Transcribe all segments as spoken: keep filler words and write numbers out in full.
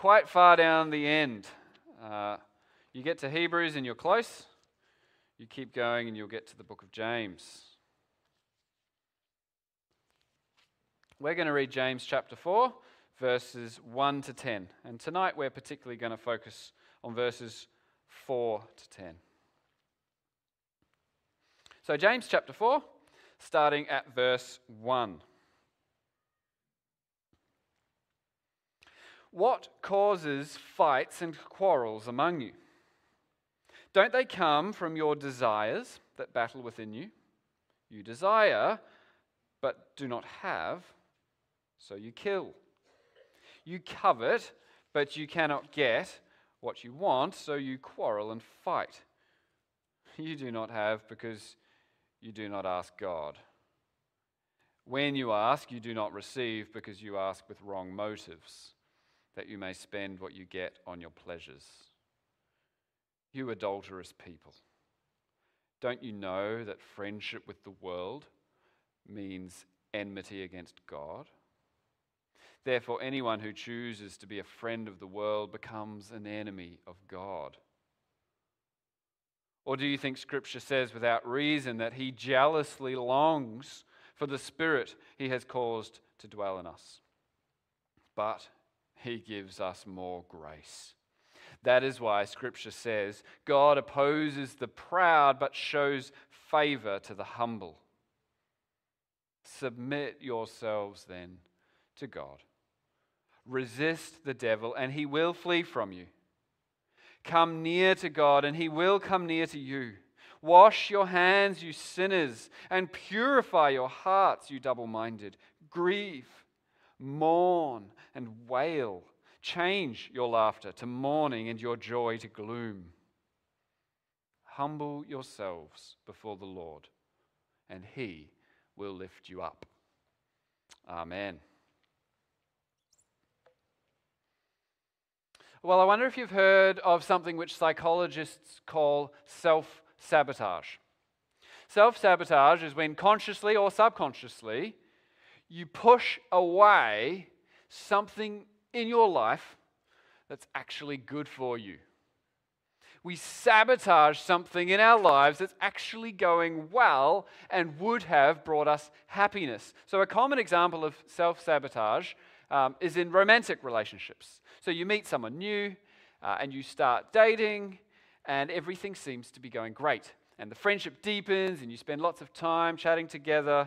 quite far down the end. Uh, you get to Hebrews and you're close. You keep going and you'll get to the book of James. We're going to read James chapter four, verses one to ten. And tonight we're particularly going to focus on verses four to ten. So James chapter four, starting at verse one. What causes fights and quarrels among you? Don't they come from your desires that battle within you? You desire, but do not have, so you kill. You covet, but you cannot get what you want, so you quarrel and fight. You do not have because you do not ask God. When you ask, you do not receive because you ask with wrong motives, that you may spend what you get on your pleasures. You adulterous people, don't you know that friendship with the world means enmity against God? Therefore, anyone who chooses to be a friend of the world becomes an enemy of God. Or do you think Scripture says without reason that he jealously longs for the Spirit he has caused to dwell in us? But he gives us more grace. That is why Scripture says, God opposes the proud but shows favor to the humble. Submit yourselves then to God. Resist the devil and he will flee from you. Come near to God and he will come near to you. Wash your hands, you sinners, and purify your hearts, you double-minded. Grieve, mourn, and wail. Change your laughter to mourning and your joy to gloom. Humble yourselves before the Lord, and he will lift you up. Amen. Well, I wonder if you've heard of something which psychologists call self-sabotage. Self-sabotage is when consciously or subconsciously you push away something in your life that's actually good for you. We sabotage something in our lives that's actually going well and would have brought us happiness. So a common example of self-sabotage um, is in romantic relationships. So you meet someone new uh, and you start dating and everything seems to be going great. And the friendship deepens and you spend lots of time chatting together.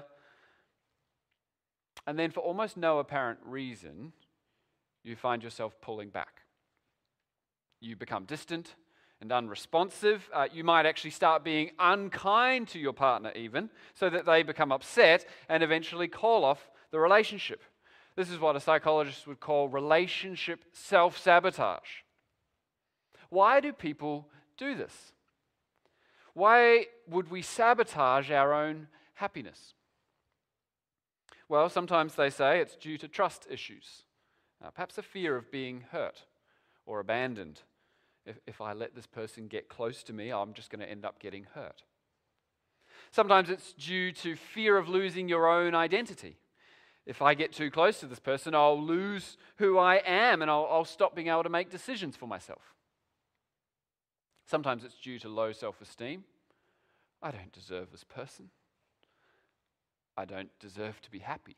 And then for almost no apparent reason, you find yourself pulling back. You become distant and unresponsive. Uh, you might actually start being unkind to your partner even, so that they become upset and eventually call off the relationship. This is what a psychologist would call relationship self-sabotage. Why do people do this? Why would we sabotage our own happiness? Well, sometimes they say it's due to trust issues. Uh, perhaps a fear of being hurt or abandoned. If, if I let this person get close to me, I'm just going to end up getting hurt. Sometimes it's due to fear of losing your own identity. If I get too close to this person, I'll lose who I am and I'll, I'll stop being able to make decisions for myself. Sometimes it's due to low self-esteem. I don't deserve this person. I don't deserve to be happy.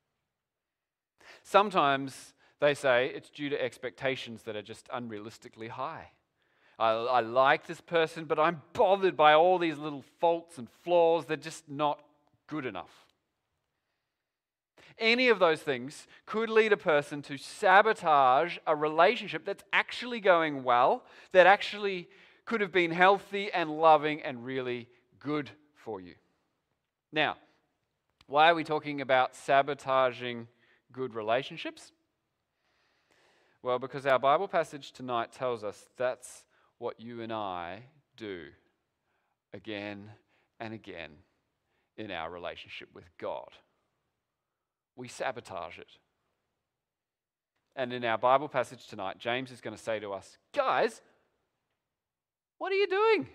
Sometimes they say it's due to expectations that are just unrealistically high. I, I like this person, but I'm bothered by all these little faults and flaws. They're just not good enough. Any of those things could lead a person to sabotage a relationship that's actually going well, that actually could have been healthy and loving and really good for you. Now, why are we talking about sabotaging good relationships? Well, because our Bible passage tonight tells us that's what you and I do again and again in our relationship with God. We sabotage it. And in our Bible passage tonight, James is going to say to us, guys, what are you doing?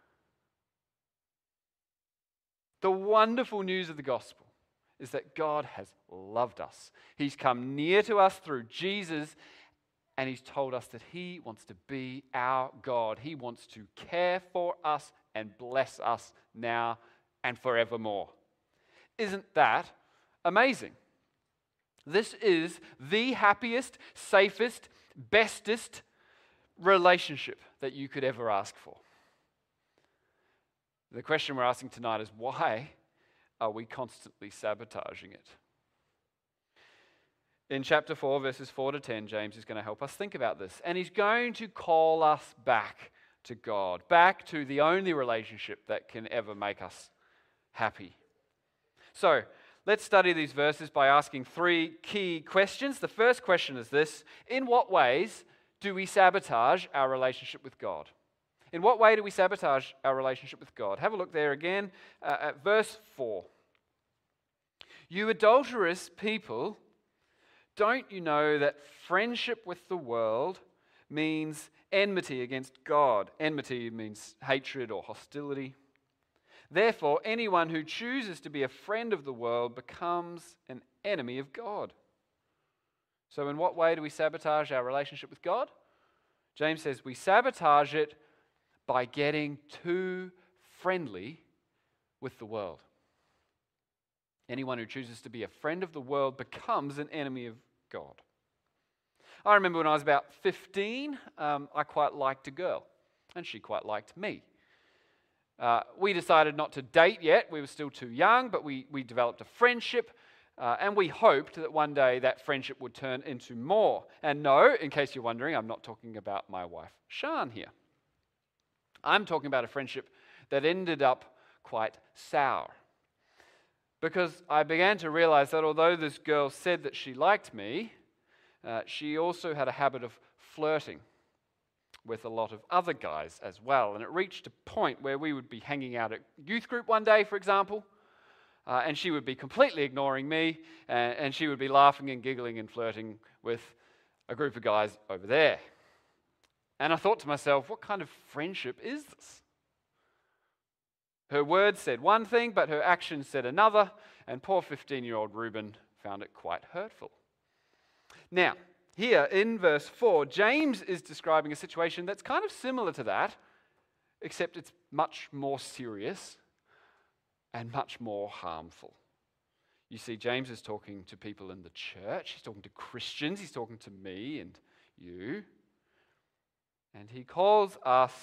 The wonderful news of the gospel is that God has loved us. He's come near to us through Jesus, And he's told us that he wants to be our God. He wants to care for us and bless us now and forevermore. Isn't that amazing? This is the happiest, safest, bestest relationship that you could ever ask for. The question we're asking tonight is, why are we constantly sabotaging it? In chapter four, verses four to ten, James is going to help us think about this. And he's going to call us back to God, back to the only relationship that can ever make us happy. So, let's study these verses by asking three key questions. The first question is this: in what ways do we sabotage our relationship with God? In what way do we sabotage our relationship with God? Have a look there again uh, at verse four. You adulterous people, don't you know that friendship with the world means enmity against God? Enmity means hatred or hostility. Therefore, anyone who chooses to be a friend of the world becomes an enemy of God. So in what way do we sabotage our relationship with God? James says we sabotage it by getting too friendly with the world. Anyone who chooses to be a friend of the world becomes an enemy of God. I remember when I was about fifteen, um, I quite liked a girl, and she quite liked me. Uh, we decided not to date yet. We were still too young, but we, we developed a friendship, uh, and we hoped that one day that friendship would turn into more. And no, in case you're wondering, I'm not talking about my wife, Shan, here. I'm talking about a friendship that ended up quite sour. Because I began to realize that although this girl said that she liked me, uh, she also had a habit of flirting with a lot of other guys as well. And it reached a point where we would be hanging out at youth group one day, for example, uh, and she would be completely ignoring me, and, and she would be laughing and giggling and flirting with a group of guys over there. And I thought to myself, what kind of friendship is this? Her words said one thing, but her actions said another, and poor fifteen-year-old Reuben found it quite hurtful. Now, here in verse four, James is describing a situation that's kind of similar to that, except it's much more serious and much more harmful. You see, James is talking to people in the church, he's talking to Christians, he's talking to me and you, and he calls us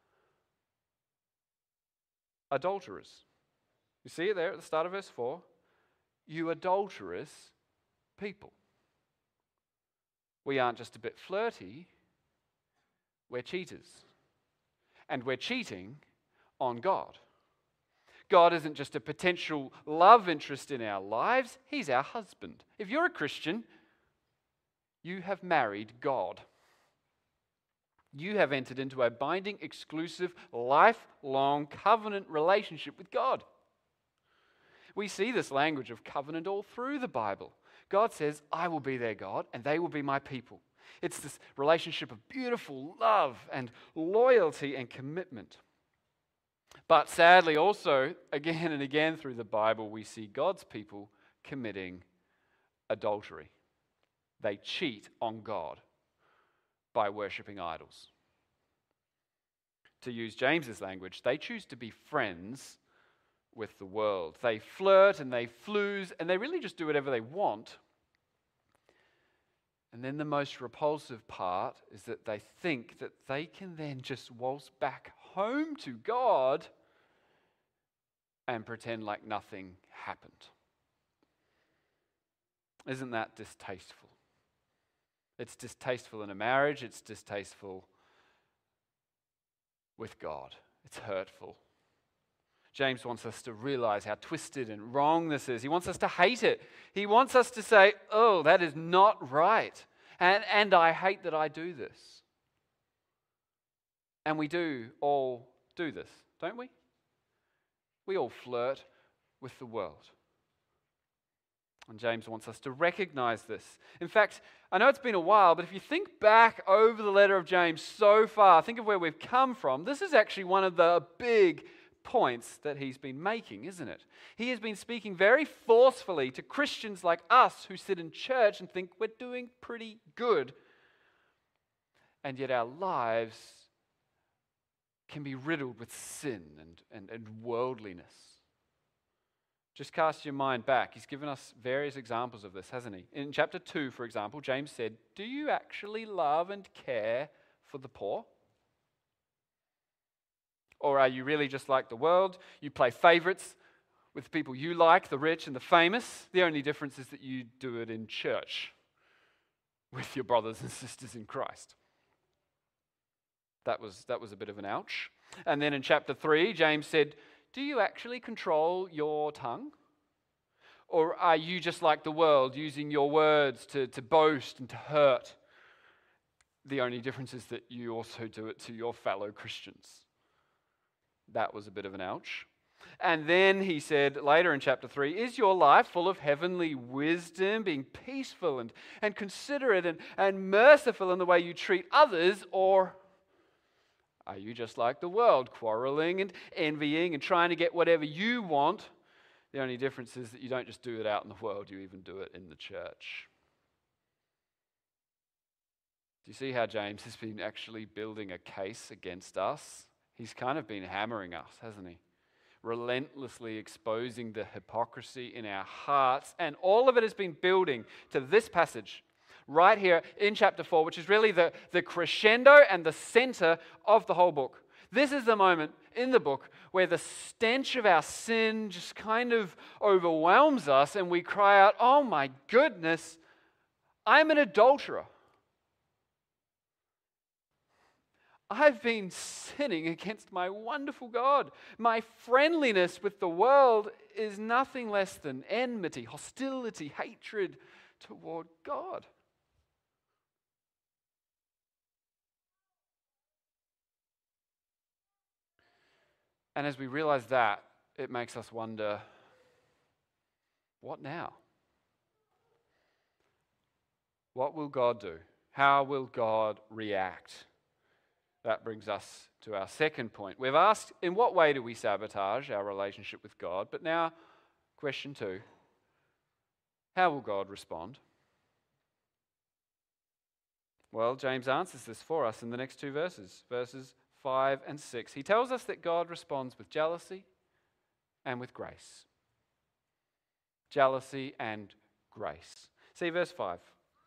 adulterers. You see it there at the start of verse four? You adulterous people. We aren't just a bit flirty, we're cheaters. And we're cheating on God. God isn't just a potential love interest in our lives, He's our husband. If you're a Christian, you have married God. You have entered into a binding, exclusive, lifelong covenant relationship with God. We see this language of covenant all through the Bible. God says, I will be their God, and they will be my people. It's this relationship of beautiful love and loyalty and commitment. But sadly, also, again and again through the Bible, we see God's people committing adultery. They cheat on God by worshipping idols. To use James's language, they choose to be friends with the world. They flirt and they flooze and they really just do whatever they want. And then the most repulsive part is that they think that they can then just waltz back home to God and pretend like nothing happened. Isn't that distasteful? It's distasteful in a marriage, it's distasteful with God. It's hurtful. James wants us to realize how twisted and wrong this is. He wants us to hate it. He wants us to say, oh, that is not right. And, and I hate that I do this. And we do all do this, don't we? We all flirt with the world. And James wants us to recognize this. In fact, I know it's been a while, but if you think back over the letter of James so far, think of where we've come from, this is actually one of the big points that he's been making, isn't it? He has been speaking very forcefully to Christians like us who sit in church and think we're doing pretty good. and yet our lives can be riddled with sin and, and, and worldliness. Just cast your mind back. He's given us various examples of this, hasn't he? In chapter two, for example, James said, "Do you actually love and care for the poor? Or are you really just like the world? You play favorites with the people you like, the rich and the famous. The only difference is that you do it in church with your brothers and sisters in Christ." That was, that was a bit of an ouch. And then in chapter three, James said, "Do you actually control your tongue? Or are you just like the world, using your words to, to boast and to hurt? The only difference is that you also do it to your fellow Christians." That was a bit of an ouch. And then he said later in chapter three, "Is your life full of heavenly wisdom, being peaceful and, and considerate and, and merciful in the way you treat others? Or are you just like the world, quarreling and envying and trying to get whatever you want? The only difference is that you don't just do it out in the world, you even do it in the church." Do you see how James has been actually building a case against us? He's kind of been hammering us, hasn't he? Relentlessly exposing the hypocrisy in our hearts. And all of it has been building to this passage right here in chapter four, which is really the, the crescendo and the center of the whole book. This is the moment in the book where the stench of our sin just kind of overwhelms us and we cry out, "Oh my goodness, I'm an adulterer. I've been sinning against my wonderful God. My friendliness with the world is nothing less than enmity, hostility, hatred toward God." And as we realize that, it makes us wonder, what now? What will God do? How will God react? That brings us to our second point. We've asked, in what way do we sabotage our relationship with God? But now, question two, how will God respond? Well, James answers this for us in the next two verses, verses five and six. He tells us that God responds with jealousy and with grace. Jealousy and grace. See verse five.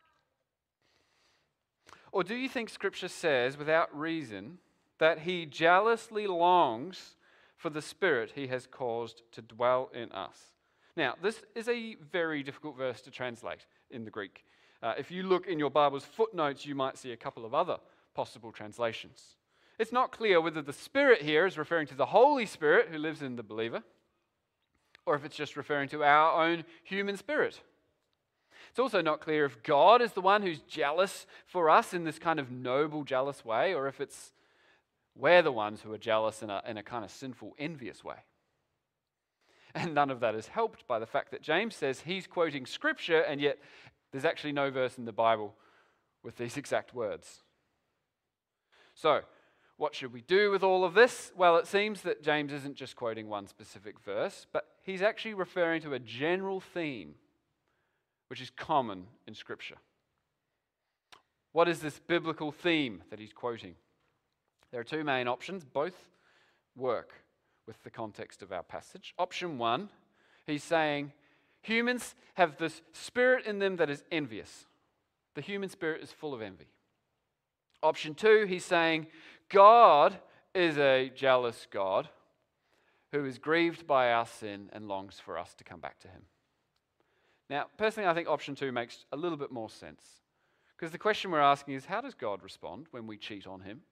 "Or do you think Scripture says, without reason, that he jealously longs for the Spirit he has caused to dwell in us?" Now, this is a very difficult verse to translate in the Greek. Uh, if you look in your Bible's footnotes, you might see a couple of other possible translations. It's not clear whether the Spirit here is referring to the Holy Spirit who lives in the believer, or if it's just referring to our own human spirit. It's also not clear if God is the one who's jealous for us in this kind of noble, jealous way, or if it's we're the ones who are jealous in a, in a kind of sinful, envious way. And none of that is helped by the fact that James says he's quoting Scripture, and yet there's actually no verse in the Bible with these exact words. So, what should we do with all of this? Well, it seems that James isn't just quoting one specific verse, but he's actually referring to a general theme which is common in Scripture. What is this biblical theme that he's quoting? There are two main options. Both work with the context of our passage. Option one, he's saying humans have this spirit in them that is envious. The human spirit is full of envy. Option two, he's saying God is a jealous God who is grieved by our sin and longs for us to come back to him. Now, personally, I think option two makes a little bit more sense, because the question we're asking is, how does God respond when we cheat on him?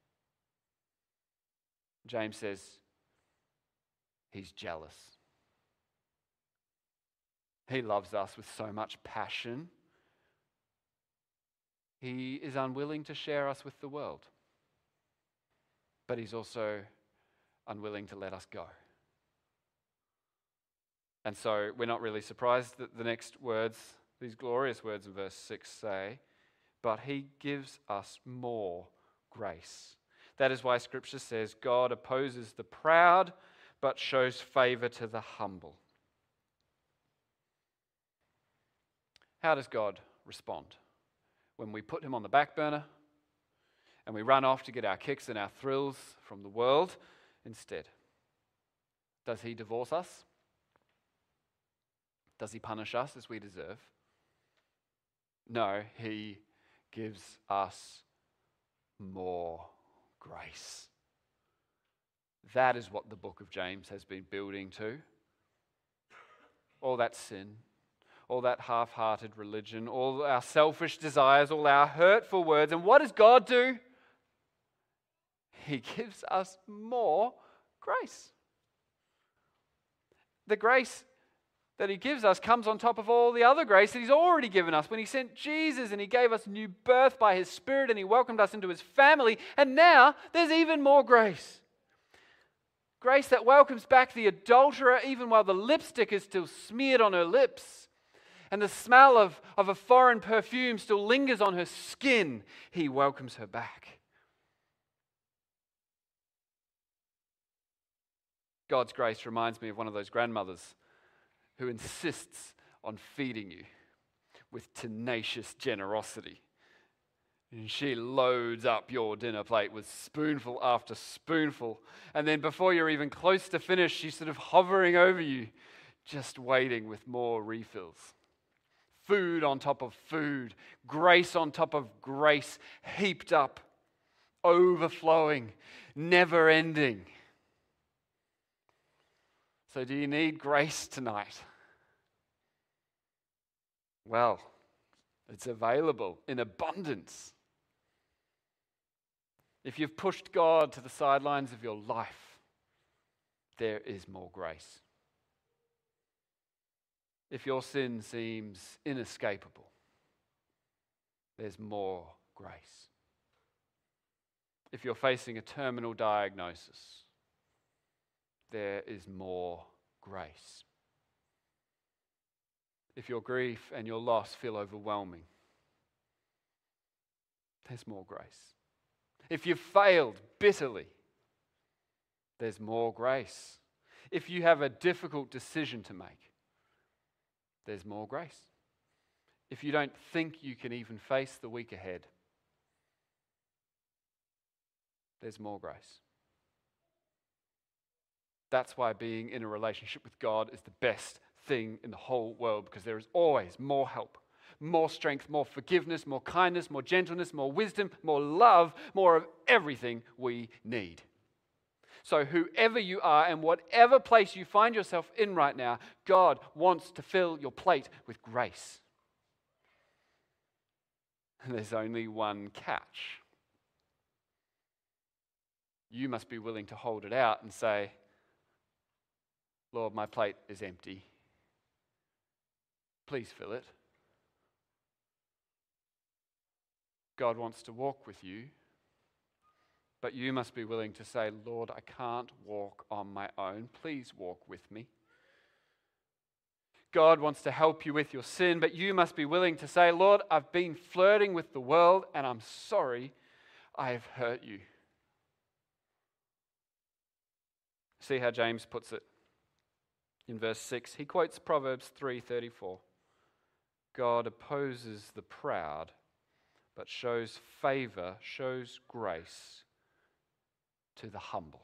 James says, he's jealous. He loves us with so much passion. He is unwilling to share us with the world, but he's also unwilling to let us go. And so we're not really surprised that the next words, these glorious words in verse six say, but he gives us more grace. That is why Scripture says God opposes the proud, but shows favor to the humble. How does God respond? When we put him on the back burner, and we run off to get our kicks and our thrills from the world instead. Does he divorce us? Does he punish us as we deserve? No, he gives us more grace. That is what the book of James has been building to. All that sin, all that half-hearted religion, all our selfish desires, all our hurtful words. And what does God do? He gives us more grace. The grace that he gives us comes on top of all the other grace that he's already given us when he sent Jesus and he gave us new birth by his Spirit and he welcomed us into his family. And now there's even more grace. Grace that welcomes back the adulterer even while the lipstick is still smeared on her lips and the smell of, of a foreign perfume still lingers on her skin. He welcomes her back. God's grace reminds me of one of those grandmothers who insists on feeding you with tenacious generosity. And she loads up your dinner plate with spoonful after spoonful. And then before you're even close to finish, she's sort of hovering over you, just waiting with more refills. Food on top of food, grace on top of grace, heaped up, overflowing, never ending. So do you need grace tonight? Well, it's available in abundance. If you've pushed God to the sidelines of your life, there is more grace. If your sin seems inescapable, there's more grace. If you're facing a terminal diagnosis, there is more grace. If your grief and your loss feel overwhelming, there's more grace. If you've failed bitterly, there's more grace. If you have a difficult decision to make, there's more grace. If you don't think you can even face the week ahead, there's more grace. That's why being in a relationship with God is the best thing in the whole world, because there is always more help, more strength, more forgiveness, more kindness, more gentleness, more wisdom, more love, more of everything we need. So whoever you are and whatever place you find yourself in right now, God wants to fill your plate with grace. And there's only one catch. You must be willing to hold it out and say, Lord, my plate is empty. Please fill it. God wants to walk with you, but you must be willing to say, Lord, I can't walk on my own. Please walk with me. God wants to help you with your sin, but you must be willing to say, Lord, I've been flirting with the world and I'm sorry I have hurt you. See how James puts it in verse six. He quotes Proverbs three thirty-four. God opposes the proud, but shows favor, shows grace to the humble.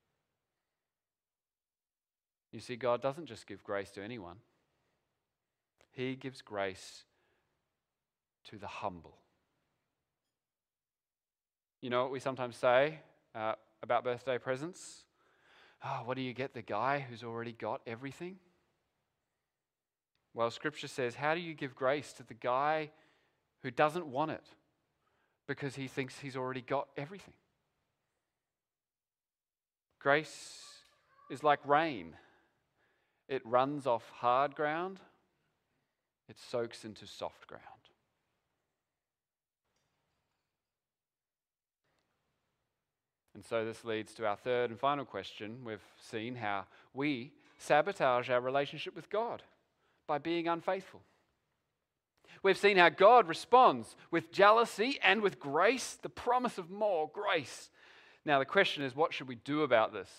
You see, God doesn't just give grace to anyone. He gives grace to the humble. You know what we sometimes say uh, about birthday presents? Oh, what do you get the guy who's already got everything? Well, Scripture says, how do you give grace to the guy who doesn't want it because he thinks he's already got everything? Grace is like rain. It runs off hard ground. It soaks into soft ground. And so this leads to our third and final question. We've seen how we sabotage our relationship with God by being unfaithful. We've seen how God responds with jealousy and with grace, the promise of more grace. Now the question is, what should we do about this?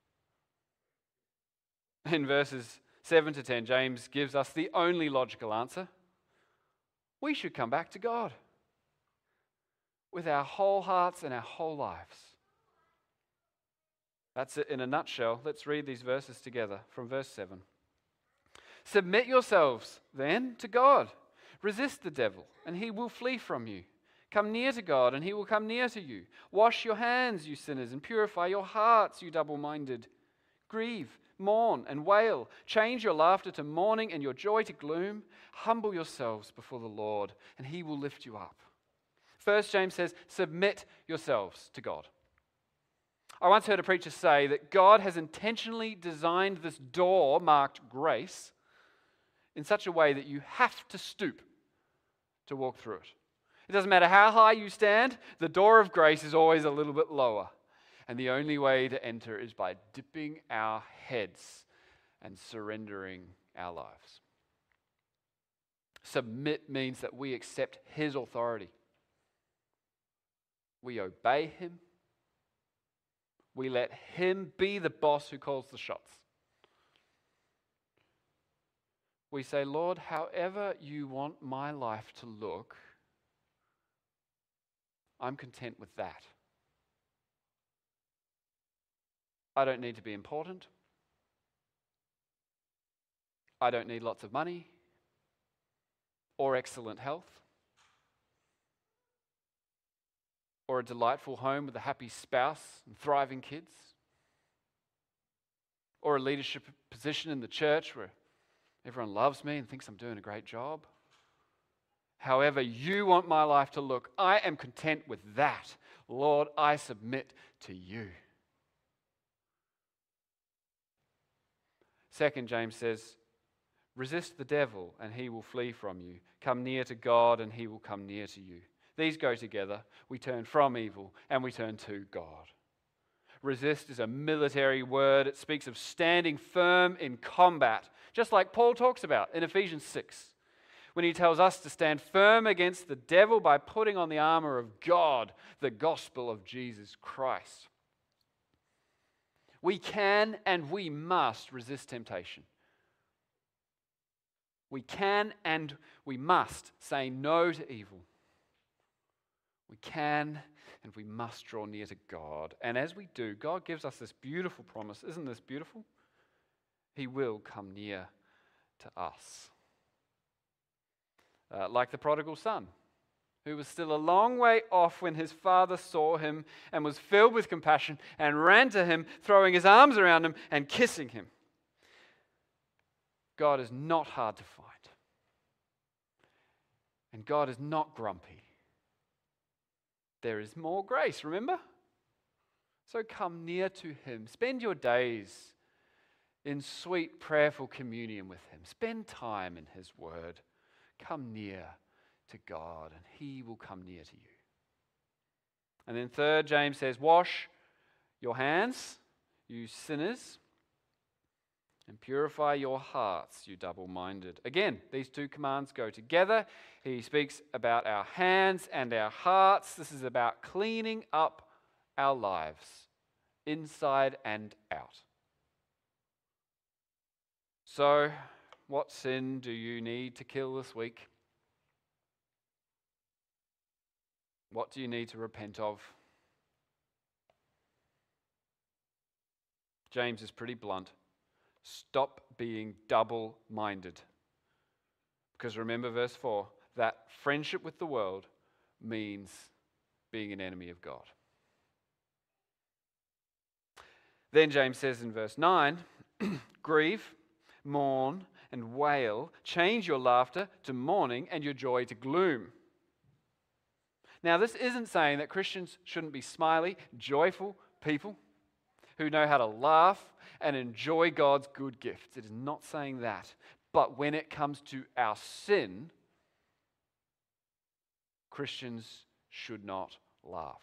In verses seven to ten, James gives us the only logical answer. We should come back to God. with our whole hearts and our whole lives. That's it in a nutshell. Let's read these verses together from verse seven. Submit yourselves then to God. Resist the devil, and he will flee from you. Come near to God, and he will come near to you. Wash your hands, you sinners, and purify your hearts, you double-minded. Grieve, mourn, and wail. Change your laughter to mourning and your joy to gloom. Humble yourselves before the Lord, and he will lift you up. First, James says, submit yourselves to God. I once heard a preacher say that God has intentionally designed this door marked grace in such a way that you have to stoop to walk through it. It doesn't matter how high you stand, the door of grace is always a little bit lower. And the only way to enter is by dipping our heads and surrendering our lives. Submit means that we accept his authority. We obey him. We let him be the boss who calls the shots. We say, Lord, however you want my life to look, I'm content with that. I don't need to be important. I don't need lots of money or excellent health or a delightful home with a happy spouse and thriving kids or a leadership position in the church where everyone loves me and thinks I'm doing a great job. However you want my life to look, I am content with that. Lord, I submit to you. Second, James says, resist the devil and he will flee from you. Come near to God and he will come near to you. These go together. We turn from evil and we turn to God. Resist is a military word. It speaks of standing firm in combat, just like Paul talks about in Ephesians six, when he tells us to stand firm against the devil by putting on the armor of God, the gospel of Jesus Christ. We can and we must resist temptation. We can and we must say no to evil. We can and we must draw near to God. And as we do, God gives us this beautiful promise. Isn't this beautiful? He will come near to us. Uh, like the prodigal son, who was still a long way off when his father saw him and was filled with compassion and ran to him, throwing his arms around him and kissing him. God is not hard to find. And God is not grumpy. There is more grace, remember? So come near to him. Spend your days in sweet, prayerful communion with him. Spend time in his word. Come near to God and he will come near to you. And then third, James says, wash your hands, you sinners, and purify your hearts, you double-minded. Again, these two commands go together. He speaks about our hands and our hearts. This is about cleaning up our lives, inside and out. So, what sin do you need to kill this week? What do you need to repent of? James is pretty blunt. Stop being double-minded. Because remember verse four, that friendship with the world means being an enemy of God. Then James says in verse nine, grieve, mourn, and wail. Change your laughter to mourning and your joy to gloom. Now, this isn't saying that Christians shouldn't be smiley, joyful people who know how to laugh and enjoy God's good gifts. It is not saying that. But when it comes to our sin, Christians should not laugh.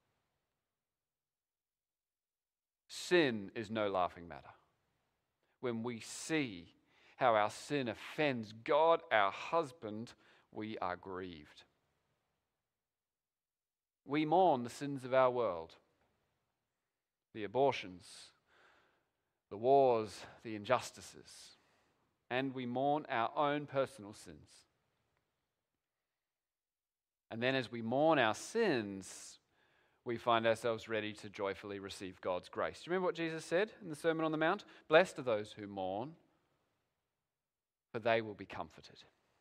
Sin is no laughing matter. When we see how our sin offends God, our husband, we are grieved. We mourn the sins of our world, the abortions, the wars, the injustices, and we mourn our own personal sins. And then as we mourn our sins, we find ourselves ready to joyfully receive God's grace. Do you remember what Jesus said in the Sermon on the Mount? Blessed are those who mourn, for they will be comforted.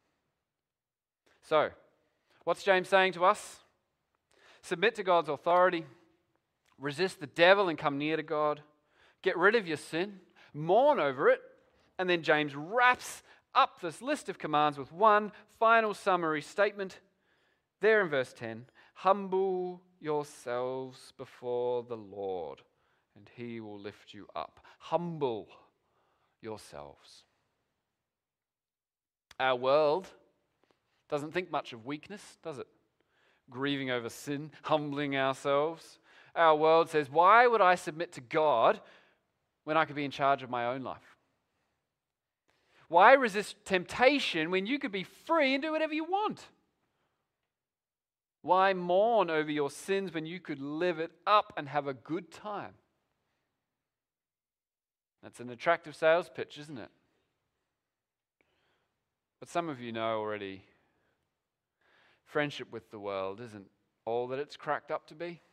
So, what's James saying to us? Submit to God's authority, resist the devil and come near to God, get rid of your sin, mourn over it, and then James wraps up this list of commands with one final summary statement there in verse ten. Humble yourselves before the Lord, and he will lift you up. Humble yourselves. Our world doesn't think much of weakness, does it? Grieving over sin, humbling ourselves. Our world says, why would I submit to God when I could be in charge of my own life? Why resist temptation when you could be free and do whatever you want? Why mourn over your sins when you could live it up and have a good time? That's an attractive sales pitch, isn't it? But some of you know already, friendship with the world isn't all that it's cracked up to be.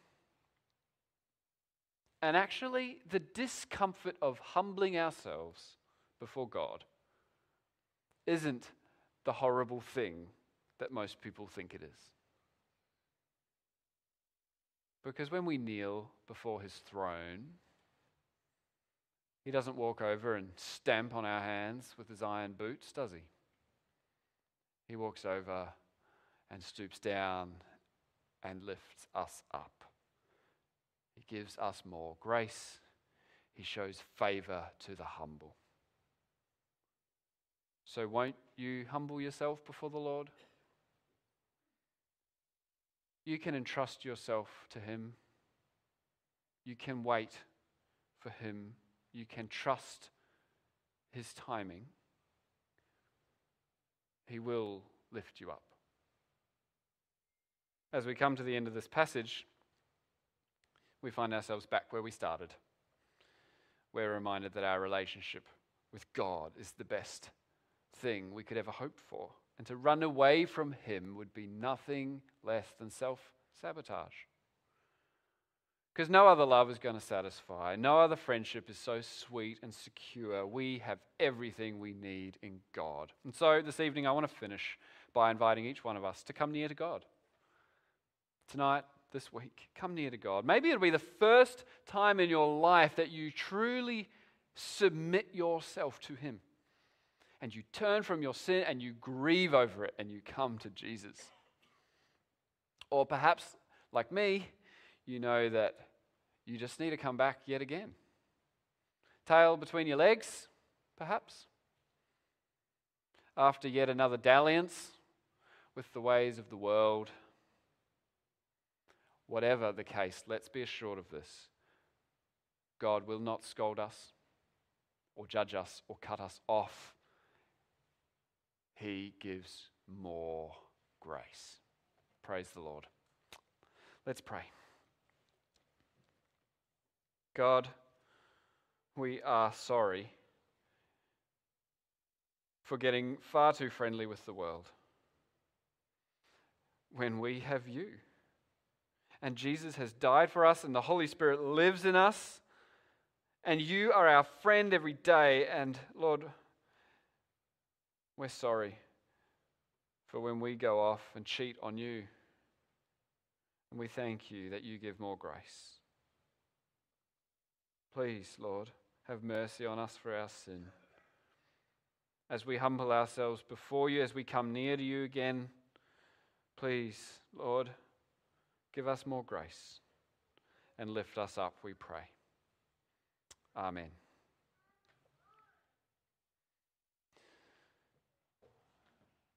And actually, the discomfort of humbling ourselves before God isn't the horrible thing that most people think it is. Because when we kneel before his throne, he doesn't walk over and stamp on our hands with his iron boots, does he? He walks over and stoops down and lifts us up. He gives us more grace. He shows favor to the humble. So won't you humble yourself before the Lord? You can entrust yourself to him. You can wait for him. You can trust his timing. He will lift you up. As we come to the end of this passage, we find ourselves back where we started. We're reminded that our relationship with God is the best thing we could ever hope for. And to run away from him would be nothing less than self-sabotage. Because no other love is going to satisfy. No other friendship is so sweet and secure. We have everything we need in God. And so this evening I want to finish by inviting each one of us to come near to God. Tonight, this week, come near to God. Maybe it'll be the first time in your life that you truly submit yourself to him. And you turn from your sin and you grieve over it and you come to Jesus. Or perhaps, like me, you know that you just need to come back yet again. Tail between your legs, perhaps. After yet another dalliance with the ways of the world. Whatever the case, let's be assured of this. God will not scold us or judge us or cut us off. He gives more grace. Praise the Lord. Let's pray. God, we are sorry for getting far too friendly with the world when we have you. And Jesus has died for us and the Holy Spirit lives in us. And you are our friend every day. And Lord, we're sorry for when we go off and cheat on you. And we thank you that you give more grace. Please, Lord, have mercy on us for our sin. As we humble ourselves before you, as we come near to you again, please, Lord, give us more grace and lift us up, we pray. Amen.